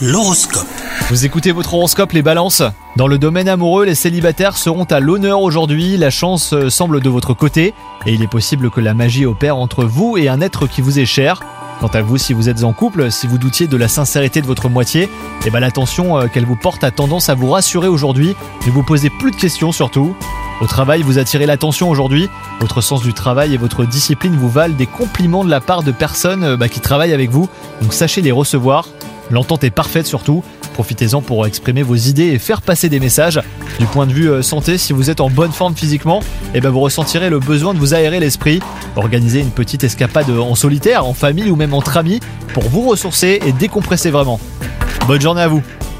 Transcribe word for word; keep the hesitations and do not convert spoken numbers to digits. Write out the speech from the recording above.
L'horoscope. Vous écoutez votre horoscope les balances. Dans le domaine amoureux, les célibataires seront à l'honneur aujourd'hui, la chance semble de votre côté et il est possible que la magie opère entre vous et un être qui vous est cher. Quant à vous, si vous êtes en couple, si vous doutiez de la sincérité de votre moitié, eh ben l'attention qu'elle vous porte a tendance à vous rassurer aujourd'hui, ne vous posez plus de questions surtout. Au travail, vous attirez l'attention aujourd'hui, votre sens du travail et votre discipline vous valent des compliments de la part de personnes bah, qui travaillent avec vous, donc sachez les recevoir. L'entente est parfaite surtout, profitez-en pour exprimer vos idées et faire passer des messages. Du point de vue euh, santé, si vous êtes en bonne forme physiquement, eh ben vous ressentirez le besoin de vous aérer l'esprit. Organisez une petite escapade en solitaire, en famille ou même entre amis pour vous ressourcer et décompresser vraiment. Bonne journée à vous.